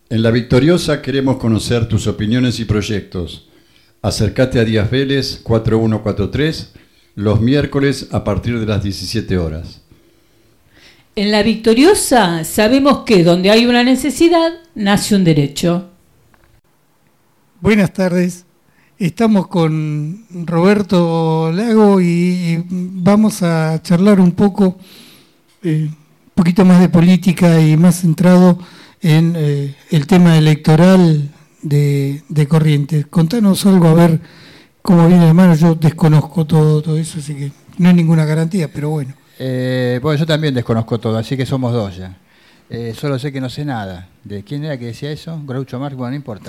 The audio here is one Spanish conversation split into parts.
En La Victoriosa queremos conocer tus opiniones y proyectos. Acércate a Díaz Vélez 4143 los miércoles a partir de las 17 horas. En La Victoriosa sabemos que donde hay una necesidad, nace un derecho. Buenas tardes. Estamos con Roberto Lago y vamos a charlar un poquito más de política y más centrado en el tema electoral de Corrientes. Contanos algo, a ver cómo viene de mano. Yo desconozco todo eso, así que no hay ninguna garantía, pero bueno. Bueno, yo también desconozco todo, así que somos dos ya. Solo sé que no sé nada. ¿De quién era que decía eso? Groucho Marx, bueno, no importa.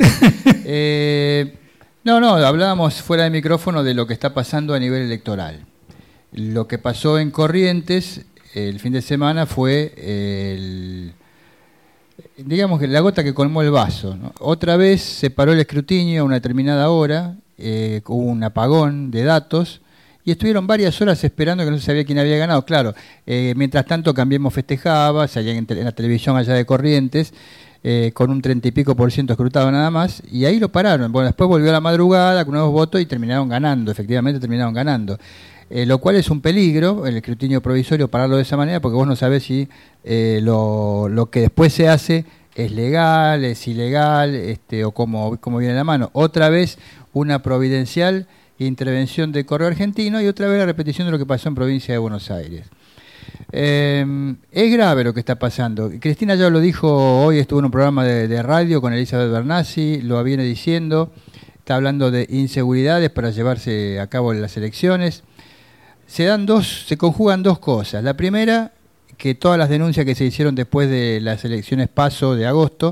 No, hablábamos fuera de micrófono de lo que está pasando a nivel electoral. Lo que pasó en Corrientes el fin de semana fue digamos que la gota que colmó el vaso, ¿no? Otra vez se paró el escrutinio a una determinada hora, hubo un apagón de datos y estuvieron varias horas esperando, que no se sabía quién había ganado. Claro, mientras tanto Cambiemos festejaba, salía en la televisión allá de Corrientes, con un 30 y pico % escrutado nada más, y ahí lo pararon. Bueno, después volvió a la madrugada con nuevos votos y terminaron ganando, efectivamente terminaron ganando. Lo cual es un peligro, el escrutinio provisorio, pararlo de esa manera, porque vos no sabés si lo que después se hace es legal, es ilegal, o cómo viene la mano. Otra vez una providencial intervención de Correo Argentino y otra vez la repetición de lo que pasó en provincia de Buenos Aires. Es grave lo que está pasando. Cristina ya lo dijo hoy, estuvo en un programa de radio con Elizabeth Bernassi, lo viene diciendo, está hablando de inseguridades para llevarse a cabo las elecciones. Se conjugan dos cosas. La primera, que todas las denuncias que se hicieron después de las elecciones PASO de agosto,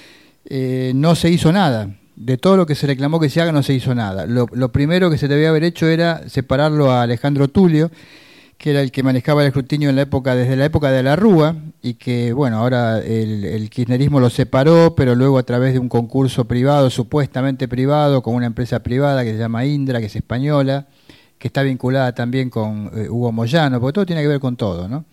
no se hizo nada. De todo lo que se reclamó que se haga, no se hizo nada. Lo primero que se debía haber hecho era separarlo a Alejandro Tulio, que era el que manejaba el escrutinio desde la época de la Rúa, y que, bueno, ahora el kirchnerismo lo separó, pero luego a través de un concurso privado, supuestamente privado, con una empresa privada que se llama Indra, que es española, que está vinculada también con Hugo Moyano, porque todo tiene que ver con todo, ¿no?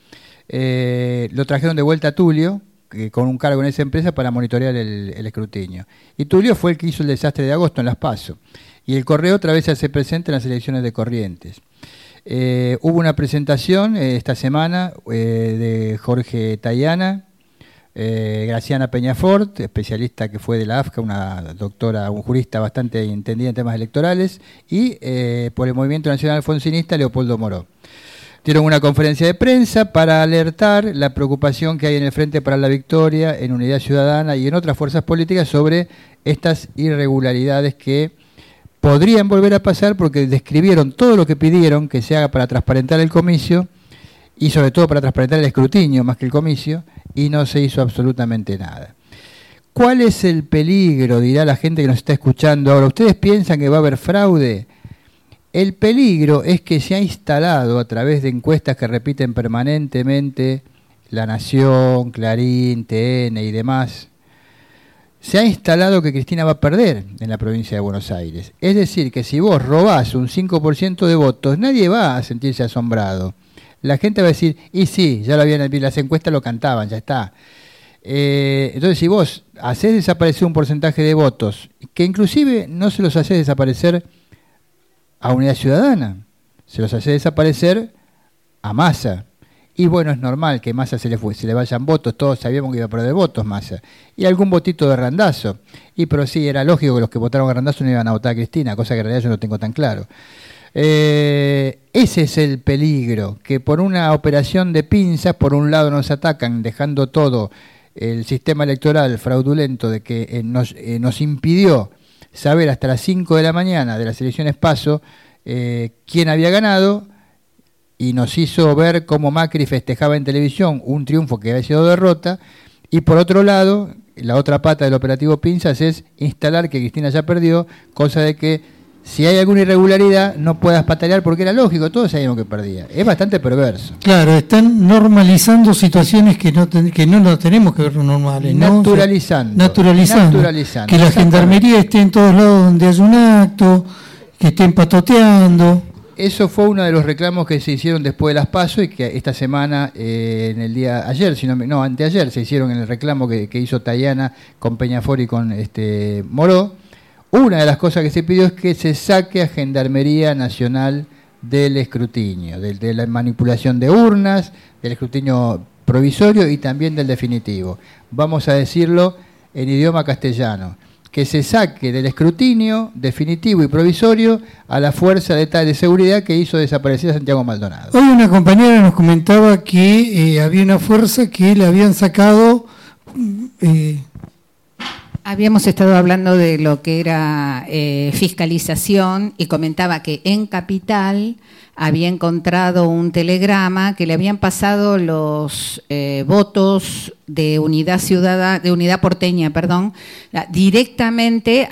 Lo trajeron de vuelta a Tulio, con un cargo en esa empresa para monitorear el escrutinio. Y Tulio fue el que hizo el desastre de agosto en las PASO. Y el Correo otra vez se hace presente en las elecciones de Corrientes. Hubo una presentación esta semana de Jorge Tayana, Graciana Peñafort, especialista que fue de la AFCA, una doctora, un jurista bastante entendida en temas electorales, y por el Movimiento Nacional Alfonsinista, Leopoldo Moró. Dieron una conferencia de prensa para alertar la preocupación que hay en el Frente para la Victoria, en Unidad Ciudadana y en otras fuerzas políticas sobre estas irregularidades que podrían volver a pasar, porque describieron todo lo que pidieron que se haga para transparentar el comicio y sobre todo para transparentar el escrutinio más que el comicio, y no se hizo absolutamente nada. ¿Cuál es el peligro? Dirá la gente que nos está escuchando ahora. ¿Ustedes piensan que va a haber fraude? El peligro es que se ha instalado a través de encuestas que repiten permanentemente La Nación, Clarín, TN y demás, se ha instalado que Cristina va a perder en la provincia de Buenos Aires. Es decir, que si vos robás un 5% de votos, nadie va a sentirse asombrado. La gente va a decir, y sí, ya lo habían, las encuestas lo cantaban, ya está. Entonces, si vos hacés desaparecer un porcentaje de votos, que inclusive no se los hacés desaparecer a Unidad Ciudadana, se los hace desaparecer a Massa. Y bueno, es normal que Massa se le vayan votos, todos sabíamos que iba a perder votos Massa. Y algún votito de Randazzo. Pero sí, era lógico que los que votaron a Randazzo no iban a votar a Cristina, cosa que en realidad yo no tengo tan claro. Ese es el peligro, que por una operación de pinzas, por un lado nos atacan dejando todo el sistema electoral fraudulento de que nos impidió saber hasta las 5 de la mañana de las elecciones PASO quién había ganado, y nos hizo ver cómo Macri festejaba en televisión un triunfo que había sido derrota, y por otro lado, la otra pata del operativo Pinzas es instalar que Cristina ya perdió, cosa de que si hay alguna irregularidad no puedas patalear, porque era lógico, todos sabíamos que perdía. Es bastante perverso. Claro, están normalizando situaciones que no tenemos que ver normales. Naturalizando. Naturalizando. Que la gendarmería esté en todos lados donde hay un acto, que estén patoteando. eso fue uno de los reclamos que se hicieron después de las PASO y que esta semana, en el día ayer, anteayer, se hicieron en el reclamo que hizo Tayana con Peñafort y con Moró. Una de las cosas que se pidió es que se saque a Gendarmería Nacional del escrutinio, de la manipulación de urnas, del escrutinio provisorio y también del definitivo. Vamos a decirlo en idioma castellano, que se saque del escrutinio definitivo y provisorio a la fuerza de seguridad que hizo desaparecer a Santiago Maldonado. Hoy una compañera nos comentaba que había una fuerza que le habían sacado... Habíamos estado hablando de lo que era fiscalización y comentaba que en Capital había encontrado un telegrama que le habían pasado los votos de Unidad Porteña, directamente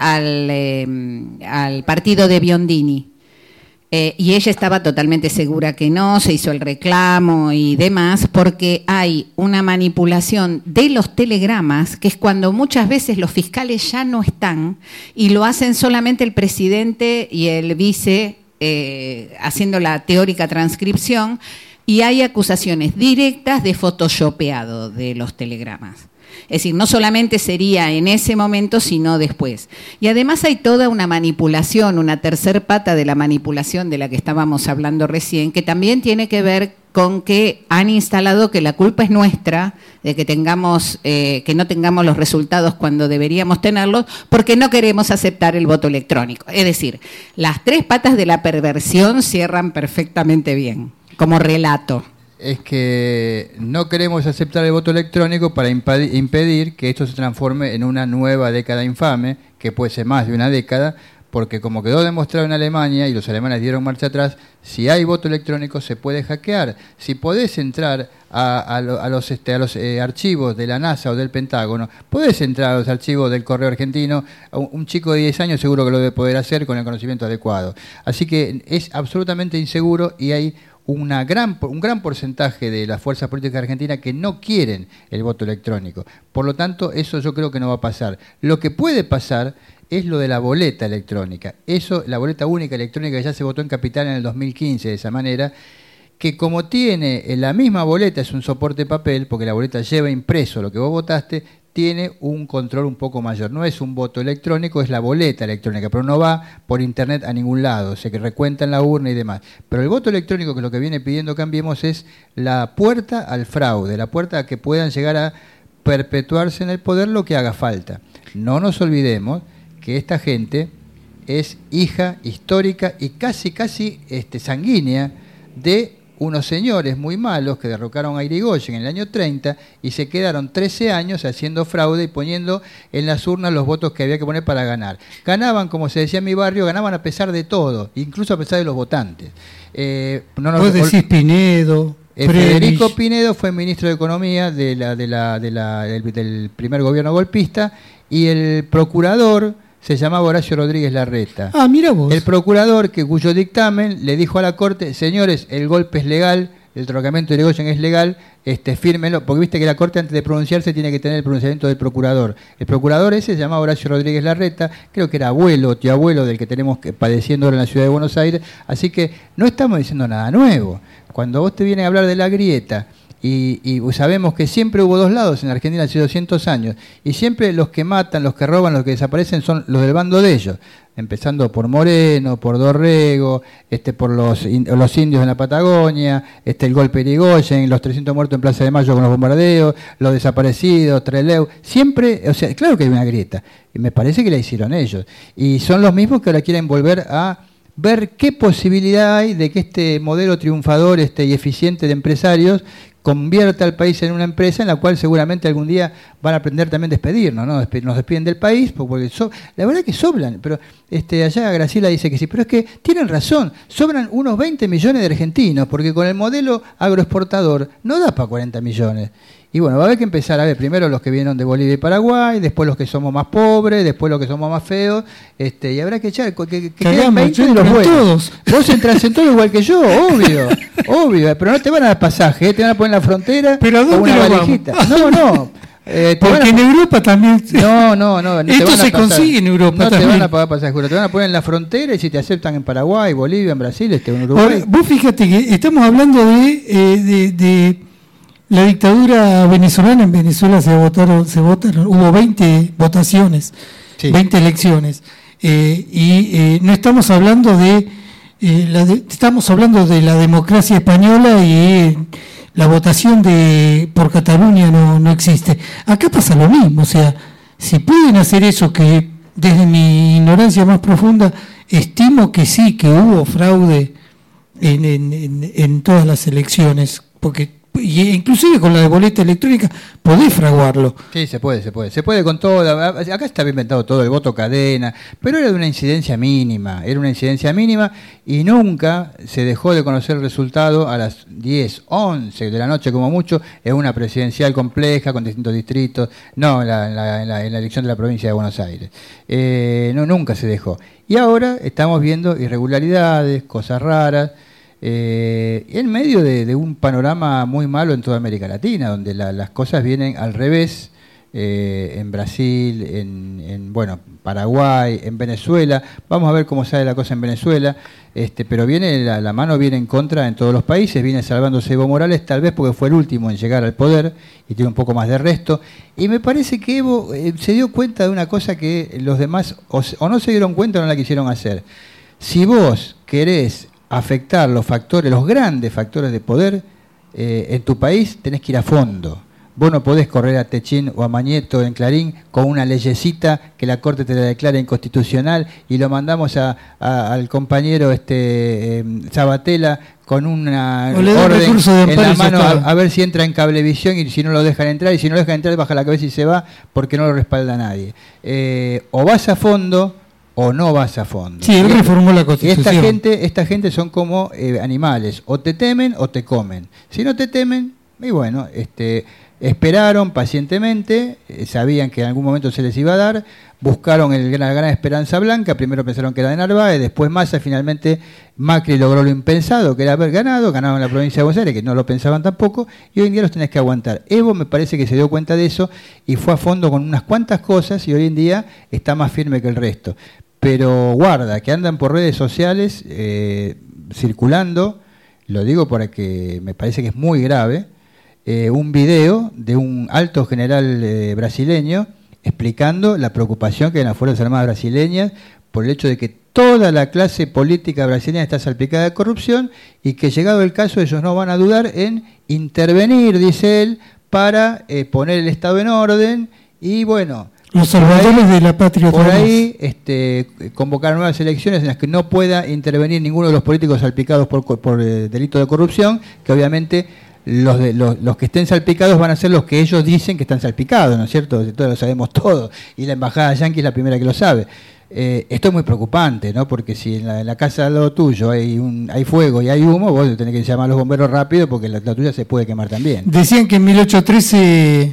al partido de Biondini. Y ella estaba totalmente segura que no, se hizo el reclamo y demás, porque hay una manipulación de los telegramas, que es cuando muchas veces los fiscales ya no están y lo hacen solamente el presidente y el vice, haciendo la teórica transcripción, y hay acusaciones directas de photoshopeado de los telegramas. Es decir, no solamente sería en ese momento, sino después. Y además hay toda una manipulación, una tercer pata de la manipulación de la que estábamos hablando recién, que también tiene que ver con que han instalado que la culpa es nuestra, de que que no tengamos los resultados cuando deberíamos tenerlos, porque no queremos aceptar el voto electrónico. Es decir, las tres patas de la perversión cierran perfectamente bien, como relato. Es que no queremos aceptar el voto electrónico para impedir que esto se transforme en una nueva década infame, que puede ser más de una década, porque como quedó demostrado en Alemania, y los alemanes dieron marcha atrás, si hay voto electrónico se puede hackear. Si podés entrar a los archivos de la NASA o del Pentágono, podés entrar a los archivos del Correo Argentino, un chico de 10 años seguro que lo debe poder hacer con el conocimiento adecuado. Así que es absolutamente inseguro y hay un gran porcentaje de las fuerzas políticas argentinas que no quieren el voto electrónico. Por lo tanto, eso yo creo que no va a pasar. Lo que puede pasar es lo de la boleta electrónica. Eso, la boleta única electrónica que ya se votó en Capital en el 2015 de esa manera, que como tiene la misma boleta, es un soporte papel, porque la boleta lleva impreso lo que vos votaste, tiene un control un poco mayor. No es un voto electrónico, es la boleta electrónica, pero no va por internet a ningún lado, se recuenta en la urna y demás. Pero el voto electrónico, que es lo que viene pidiendo Cambiemos, es la puerta al fraude, la puerta a que puedan llegar a perpetuarse en el poder lo que haga falta. No nos olvidemos que esta gente es hija histórica y casi sanguínea de unos señores muy malos que derrocaron a Irigoyen en el año 30 y se quedaron 13 años haciendo fraude y poniendo en las urnas los votos que había que poner para ganar. Ganaban, como se decía en mi barrio, ganaban a pesar de todo, incluso a pesar de los votantes. Vos decís Pinedo. Federico Pinedo fue ministro de Economía del primer gobierno golpista y el procurador se llamaba Horacio Rodríguez Larreta. Ah, mira vos. El procurador cuyo dictamen le dijo a la Corte, señores, el golpe es legal, el derrocamiento de Irigoyen es legal, fírmenlo, porque viste que la Corte antes de pronunciarse tiene que tener el pronunciamiento del procurador. El procurador ese se llamaba Horacio Rodríguez Larreta, creo que era tío abuelo del que tenemos padeciendo ahora en la ciudad de Buenos Aires, así que no estamos diciendo nada nuevo. Cuando vos te vienes a hablar de la grieta, y sabemos que siempre hubo dos lados en Argentina hace 200 años, y siempre los que matan, los que roban, los que desaparecen son los del bando de ellos, empezando por Moreno, por Dorrego, por los indios en la Patagonia, el golpe de Irigoyen, los 300 muertos en Plaza de Mayo con los bombardeos, los desaparecidos, Trelew, siempre, claro que hay una grieta, y me parece que la hicieron ellos, y son los mismos que ahora quieren volver a ver qué posibilidad hay de que este modelo triunfador y eficiente de empresarios convierta al país en una empresa en la cual seguramente algún día van a aprender también a despedirnos, ¿no? Nos despiden del país, porque la verdad que sobran, pero allá Graciela dice que sí, pero es que tienen razón, sobran unos 20 millones de argentinos, porque con el modelo agroexportador no da para 40 millones. Y bueno, va a haber que empezar a ver primero los que vinieron de Bolivia y Paraguay, después los que somos más pobres, después los que somos más feos, y habrá que echar, que queden 20 de los buenos. Todos. Vos entras en todo igual que yo, obvio, pero no te van a dar pasaje, te van a poner en la frontera. ¿Pero a dónde una valijita. No, Porque en Europa también... No. Esto se consigue en Europa no también. No te van a pagar pasaje, te van a poner en la frontera y si te aceptan en Paraguay, Bolivia, en Brasil, en Uruguay. Ahora, vos fíjate que estamos hablando de la dictadura venezolana. En Venezuela se votaron, hubo 20 votaciones, sí. 20 elecciones. No estamos hablando estamos hablando de la democracia española y la votación por Cataluña no existe. Acá pasa lo mismo, o sea, si pueden hacer eso, que desde mi ignorancia más profunda estimo que sí, que hubo fraude en todas las elecciones, porque inclusive con la de boleta electrónica podés fraguarlo. Sí, se puede con todo. Acá está inventado todo, el voto cadena, pero era de una incidencia mínima, y nunca se dejó de conocer el resultado a las 10, 11 de la noche como mucho, en una presidencial compleja con distintos distritos, no en la elección de la provincia de Buenos Aires. Nunca se dejó. Y ahora estamos viendo irregularidades, cosas raras, en medio de un panorama muy malo en toda América Latina, donde las cosas vienen al revés, en Brasil, en Paraguay, en Venezuela. Vamos a ver cómo sale la cosa en Venezuela, pero viene la mano viene en contra en todos los países. Viene salvándose Evo Morales, tal vez porque fue el último en llegar al poder y tiene un poco más de resto. Y me parece que Evo se dio cuenta de una cosa que los demás o no se dieron cuenta o no la quisieron hacer. Si vos querés afectar los grandes factores de poder en tu país, tenés que ir a fondo. Vos no podés correr a Techín o a Mañeto en Clarín con una leyecita que la Corte te la declara inconstitucional y lo mandamos al compañero Sabatella con una orden en la mano a ver si entra en Cablevisión, y si no lo dejan entrar, y si no lo dejan entrar baja la cabeza y se va porque no lo respalda nadie. O vas a fondo o no vas a fondo. Sí, él reformó la Constitución. Esta gente son como animales, o te temen o te comen. Si no te temen, y bueno, esperaron pacientemente, sabían que en algún momento se les iba a dar, buscaron la gran esperanza blanca, primero pensaron que era de Narváez, después Massa, finalmente Macri logró lo impensado, que era haber ganaron la provincia de Buenos Aires, que no lo pensaban tampoco, y hoy en día los tenés que aguantar. Evo me parece que se dio cuenta de eso y fue a fondo con unas cuantas cosas y hoy en día está más firme que el resto. Pero guarda, que andan por redes sociales circulando, lo digo porque me parece que es muy grave, un video de un alto general brasileño explicando la preocupación que hay en las Fuerzas Armadas brasileñas por el hecho de que toda la clase política brasileña está salpicada de corrupción y que llegado el caso ellos no van a dudar en intervenir, dice él, para poner el Estado en orden y bueno... Los salvadores de la patria. Por ahí convocar nuevas elecciones en las que no pueda intervenir ninguno de los políticos salpicados por delito de corrupción, que obviamente los que estén salpicados van a ser los que ellos dicen que están salpicados, ¿no es cierto? Todos lo sabemos todo, y la embajada yanqui es la primera que lo sabe. Esto es muy preocupante, ¿no? Porque si en la casa al lado tuyo hay fuego y hay humo, vos tenés que llamar a los bomberos rápido porque la tuya se puede quemar también. Decían que en 1813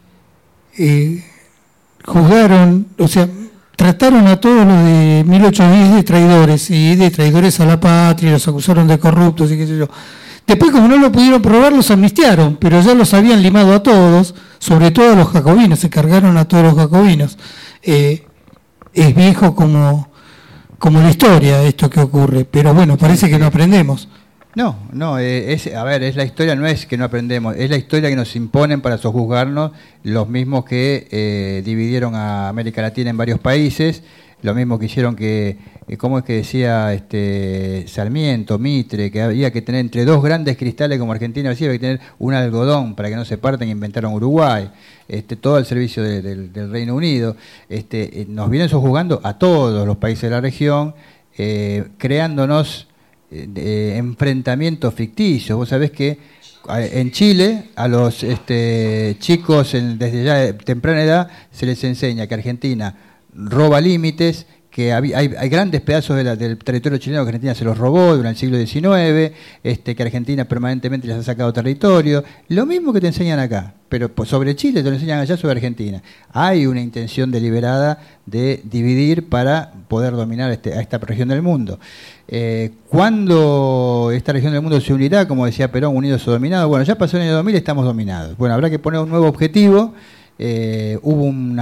juzgaron, o sea, trataron a todos los de 1810 de traidores y de traidores a la patria, los acusaron de corruptos y qué sé yo. Después, como no lo pudieron probar, los amnistiaron, pero ya los habían limado a todos, sobre todo a los jacobinos, se cargaron a todos los jacobinos. Es viejo como la historia esto que ocurre, pero bueno, parece que no aprendemos. No, es la historia, no es que no aprendemos, es la historia que nos imponen para sojuzgarnos los mismos que dividieron a América Latina en varios países, lo mismo que hicieron ¿cómo es que decía Sarmiento, Mitre, que había que tener entre dos grandes cristales como Argentina y Brasil, había que tener un algodón para que no se partan, y inventaron Uruguay, todo al servicio del Reino Unido. Nos vienen sojuzgando a todos los países de la región, creándonos enfrentamientos ficticios. Vos sabés que en Chile a los chicos desde ya de temprana edad se les enseña que Argentina roba límites, que hay grandes pedazos del territorio chileno que Argentina se los robó durante el siglo XIX, que Argentina permanentemente les ha sacado territorio, lo mismo que te enseñan acá, pero sobre Chile te lo enseñan allá sobre Argentina. Hay una intención deliberada de dividir para poder dominar a esta región del mundo. ¿Cuándo esta región del mundo se unirá? Como decía Perón, unidos o dominados. Bueno, ya pasó en el año 2000, estamos dominados. Bueno, habrá que poner un nuevo objetivo hubo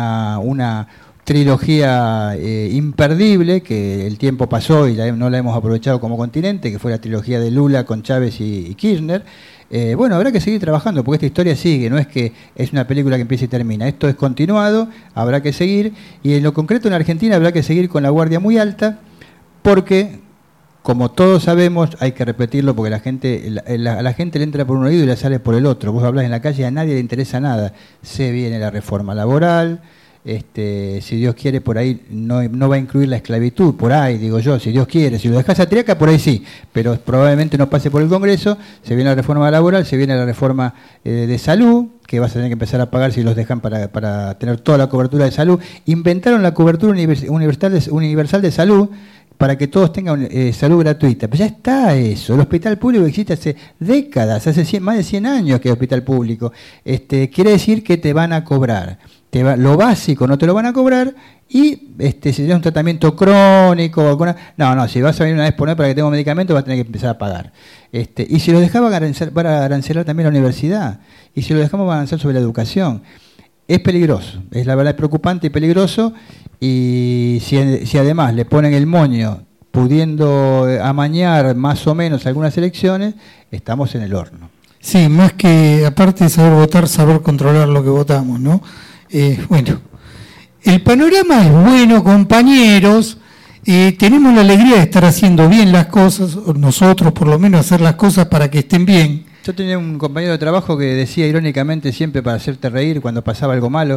una trilogía imperdible, que el tiempo pasó y no la hemos aprovechado como continente, que fue la trilogía de Lula con Chávez y Kirchner. Bueno, habrá que seguir trabajando, porque esta historia sigue, no es que es una película que empieza y termina, esto es continuado, habrá que seguir, y en lo concreto en Argentina habrá que seguir con la guardia muy alta, porque, como todos sabemos, hay que repetirlo, porque a la gente le entra por un oído y le sale por el otro. Vos hablás en la calle y a nadie le interesa nada. Se viene la reforma laboral, si Dios quiere, por ahí no va a incluir la esclavitud, por ahí, digo yo, si Dios quiere. Si lo dejás a Triaca, por ahí sí, pero probablemente no pase por el Congreso. Se viene la reforma laboral, se viene la reforma de salud, que vas a tener que empezar a pagar si los dejan para tener toda la cobertura de salud. Inventaron la cobertura universal de salud, para que todos tengan salud gratuita. Pero ya está eso. El hospital público existe hace décadas, más de 100 años que hay hospital público. Quiere decir que te van a cobrar. Lo básico no te lo van a cobrar, y si tienes un tratamiento crónico, si vas a venir una vez por mes para que tenga un medicamento, vas a tener que empezar a pagar. Y si lo dejamos van a arancelar también la universidad, y si lo dejamos van a arancelar sobre la educación. Es peligroso, es la verdad preocupante y peligroso, y si además le ponen el moño pudiendo amañar más o menos algunas elecciones, estamos en el horno. Sí, más que aparte de saber votar, saber controlar lo que votamos, ¿no? Bueno, el panorama es bueno, compañeros. Tenemos la alegría de estar haciendo bien las cosas, nosotros por lo menos hacer las cosas para que estén bien. Yo tenía un compañero de trabajo que decía irónicamente, siempre para hacerte reír cuando pasaba algo malo,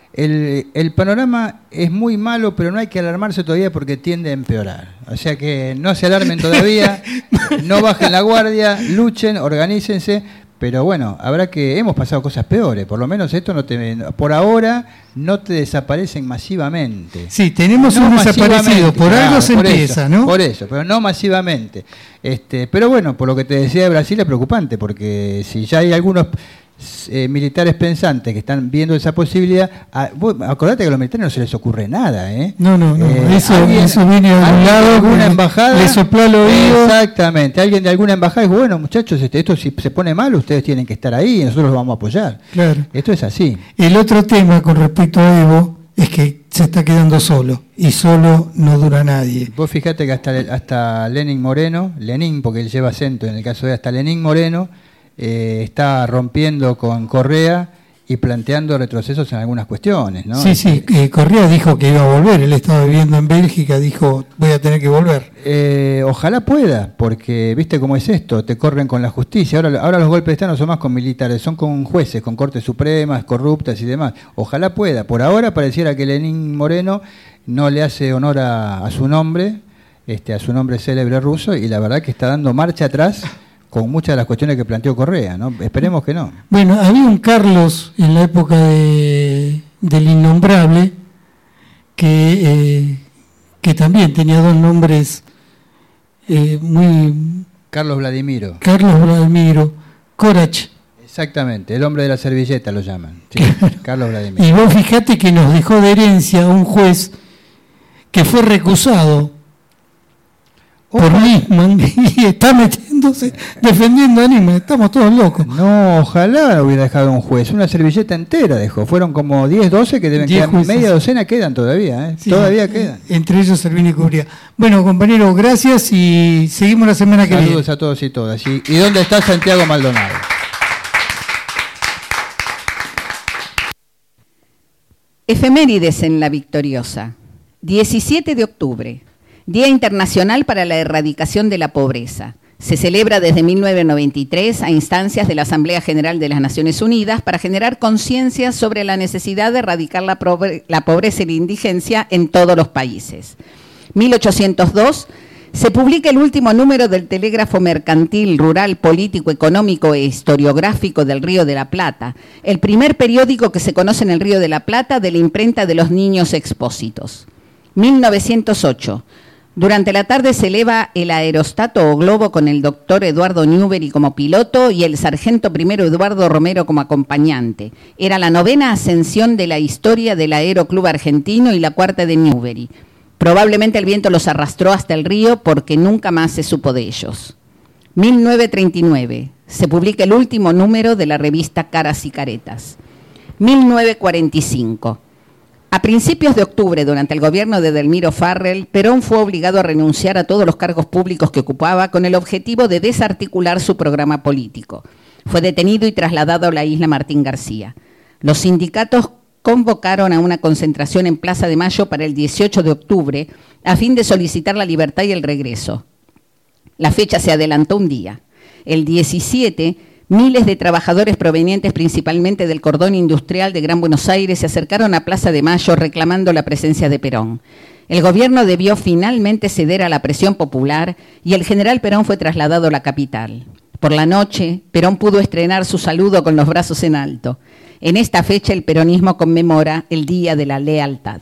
el panorama es muy malo, pero no hay que alarmarse todavía porque tiende a empeorar. O sea que no se alarmen todavía, no bajen la guardia, luchen, organícense. Pero bueno, hemos pasado cosas peores, por lo menos esto por ahora no te desaparecen masivamente. Sí, tenemos un desaparecido, por algo se empieza, ¿no? Por eso, pero no masivamente. Pero bueno, por lo que te decía de Brasil es preocupante, porque si ya hay algunos militares pensantes que están viendo esa posibilidad, acordate que a los militares no se les ocurre nada, ¿eh? No, eso viene de algún lado, alguna embajada le sopla el oído. Exactamente, alguien de alguna embajada dijo, bueno muchachos, esto si se pone mal, ustedes tienen que estar ahí y nosotros los vamos a apoyar. Claro. Esto es así. El otro tema con respecto a Evo es que se está quedando solo, y solo no dura nadie. Vos fíjate que hasta Lenín Moreno, porque él lleva acento en el caso de hasta Lenín Moreno, está rompiendo con Correa y planteando retrocesos en algunas cuestiones, ¿no? Sí, Correa dijo que iba a volver, él estaba viviendo en Bélgica, dijo voy a tener que volver. Ojalá pueda, porque viste cómo es esto, te corren con la justicia, ahora los golpes de Estado no son más con militares, son con jueces, con cortes supremas, corruptas y demás. Ojalá pueda, por ahora pareciera que Lenín Moreno no le hace honor a su nombre, a su nombre célebre ruso, y la verdad que está dando marcha atrás con muchas de las cuestiones que planteó Correa, ¿no? Esperemos que no. Bueno, había un Carlos en la época del Innombrable que también tenía dos nombres muy... Carlos Vladimiro, Corach. Exactamente, el hombre de la servilleta lo llaman. Sí, Carlos Vladimiro. Y vos fijate que nos dejó de herencia un juez que fue recusado por Nisman y está defendiendo a Nisman. Estamos todos locos. No, ojalá hubiera dejado un juez. Una servilleta entera dejó. Fueron como 10, 12 que deben quedar. Jueces. Media docena quedan todavía. Sí, todavía quedan. Entre ellos Servini y Cubría. Bueno, compañeros, gracias y seguimos la semana que viene. Saludos a todos y todas. ¿Y dónde está Santiago Maldonado? Efemérides en La Victoriosa. 17 de octubre. Día Internacional para la Erradicación de la Pobreza. Se celebra desde 1993 a instancias de la Asamblea General de las Naciones Unidas para generar conciencia sobre la necesidad de erradicar la pobreza y la indigencia en todos los países. 1802 se publica el último número del Telégrafo Mercantil, Rural, Político, Económico e Historiográfico del Río de la Plata, el primer periódico que se conoce en el Río de la Plata de la imprenta de los Niños Expósitos. 1908. Durante la tarde se eleva el aerostato o globo con el doctor Eduardo Newbery como piloto y el sargento primero Eduardo Romero como acompañante. Era la 9ª ascensión de la historia del Aeroclub Argentino y la 4ª de Newbery. Probablemente el viento los arrastró hasta el río porque nunca más se supo de ellos. 1939. Se publica el último número de la revista Caras y Caretas. 1945. A principios de octubre, durante el gobierno de Delmiro Farrell, Perón fue obligado a renunciar a todos los cargos públicos que ocupaba con el objetivo de desarticular su programa político. Fue detenido y trasladado a la isla Martín García. Los sindicatos convocaron a una concentración en Plaza de Mayo para el 18 de octubre a fin de solicitar la libertad y el regreso. La fecha se adelantó un día. El 17, miles de trabajadores provenientes principalmente del cordón industrial de Gran Buenos Aires se acercaron a Plaza de Mayo reclamando la presencia de Perón. El gobierno debió finalmente ceder a la presión popular y el general Perón fue trasladado a la capital. Por la noche, Perón pudo estrenar su saludo con los brazos en alto. En esta fecha el peronismo conmemora el Día de la Lealtad.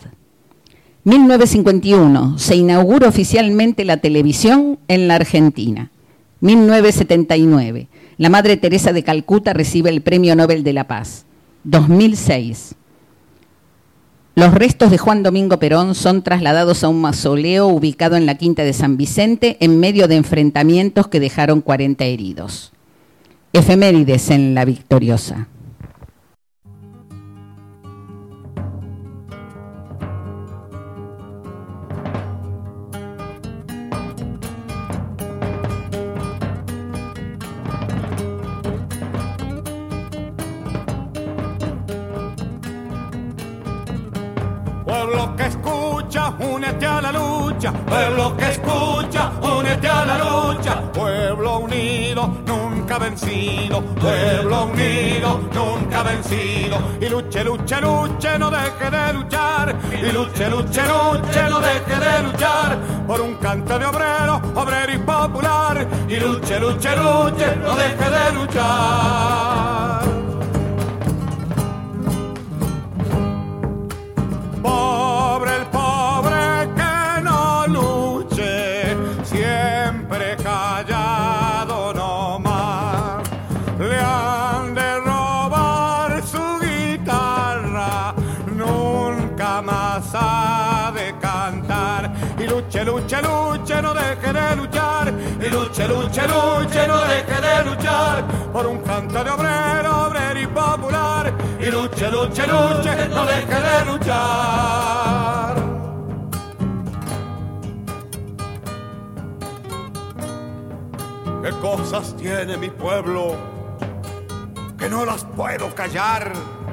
1951, se inaugura oficialmente la televisión en la Argentina. 1979, la Madre Teresa de Calcuta recibe el Premio Nobel de la Paz. 2006, los restos de Juan Domingo Perón son trasladados a un mausoleo ubicado en la Quinta de San Vicente en medio de enfrentamientos que dejaron 40 heridos. Efemérides en La Victoriosa. Pueblo que escucha, únete a la lucha. Pueblo que escucha, únete a la lucha. Pueblo unido, nunca vencido. Pueblo unido, nunca vencido. Y luche, luche, luche, no deje de luchar. Y luche, luche, luche, no deje de luchar. Por un canto de obrero, obrero y popular. Y luche, luche, luche, no deje de luchar. Pobre el pobre que no luche, siempre callado nomás. Le han de robar su guitarra, nunca más ha de cantar. Y luche, luche, luche, no deje de luchar. Y luche, luche, luche, no deje de luchar. Por un canto de obrero, obrero y popular. Y luche, luche, luche, no deje de luchar. ¿Qué cosas tiene mi pueblo que no las puedo callar?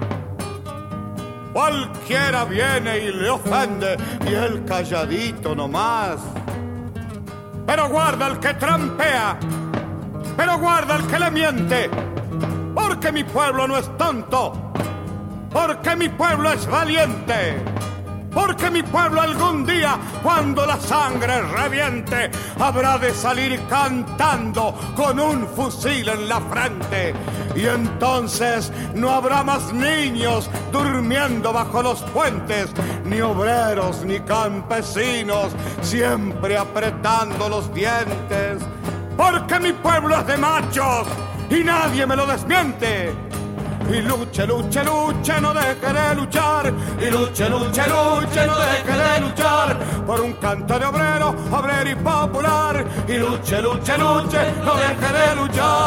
Cualquiera viene y le ofende y él calladito nomás. Pero guarda el que trampea, pero guarda el que le miente, porque mi pueblo no es tonto, porque mi pueblo es valiente, porque mi pueblo algún día, cuando la sangre reviente, habrá de salir cantando con un fusil en la frente. Y entonces no habrá más niños durmiendo bajo los puentes, ni obreros ni campesinos siempre apretando los dientes. Porque mi pueblo es de machos y nadie me lo desmiente. Y luche, luche, luche, no deje de luchar. Y luche, luche, luche, no deje de luchar. Por un canto de obrero, obrero y popular. Y luche, luche, luche, no deje de luchar.